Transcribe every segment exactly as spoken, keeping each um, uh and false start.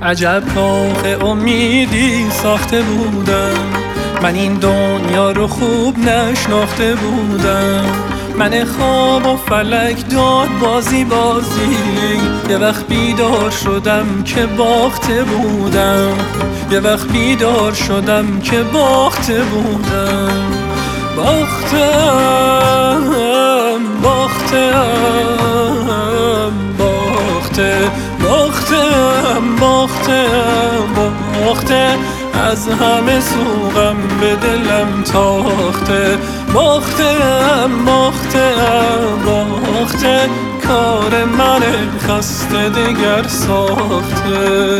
عجب کاخ امیدی ساخته بودم، من این دنیا رو خوب نشناخته بودم. من خواب و فلک داد بازی بازی، یه وقت بیدار شدم که باخته بودم. یه وقت بیدار شدم که باخته بودم. باختم باختم باخته باختم باختم باخته، از همه سوغم به دلم تاخته. باختم باختم باخته، کار من خسته دگر ساخته.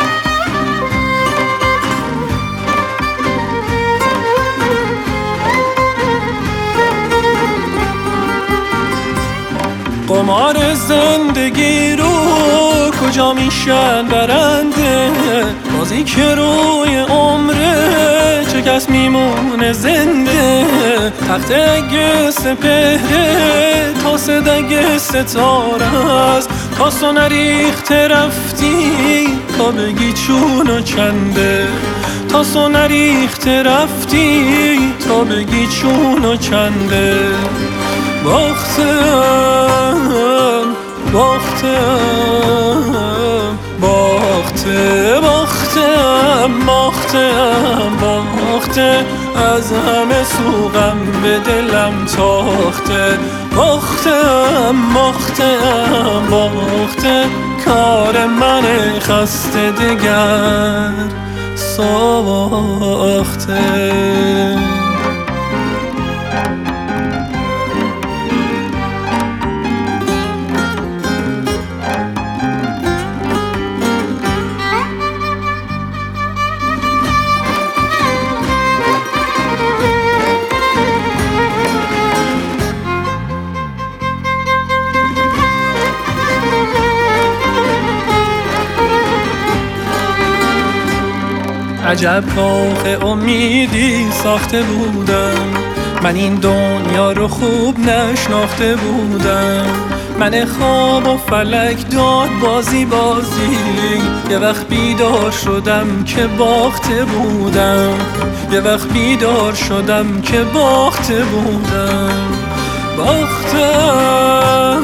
قمار زندگی رو کجا میشن برنده، بازی که روی عمره چه کس میمونه زنده. تخت اگه سپهره تا صدق ستاره است، تا سنریخته رفتی تا بگی چون و چنده. تا سنریخته رفتی تا بگی چون و چنده. باختم باختم باخته باختم باختم باخته، از همه سوغم به دلم تاخته. باختم باختم باخته، کار من خسته دگر ساخته. عجب کاخ امیدی ساخته بودم، من این دنیا رو خوب نشناخته بودم. من خواب و فلک داد بازی بازی، یه وقت بیدار شدم که باخته بودم. یه وقت بیدار شدم که باخته بودم. باختم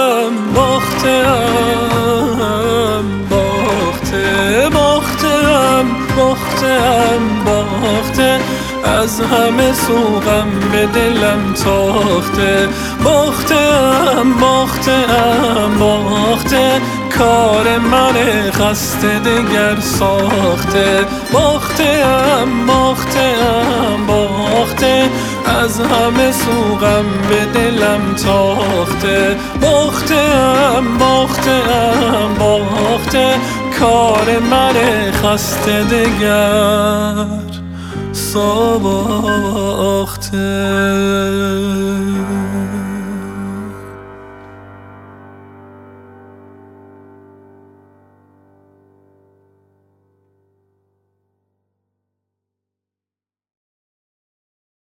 باختم باخته باختم باختم باخته، از همه سوغم به دلم تاخته. باختم باختم باخته، کار من خسته دگر ساخته. باختم باختم باخته، از همه سوغم به دلم تاخته. باختم باختم باخته، کار من خسته دگر ساخته.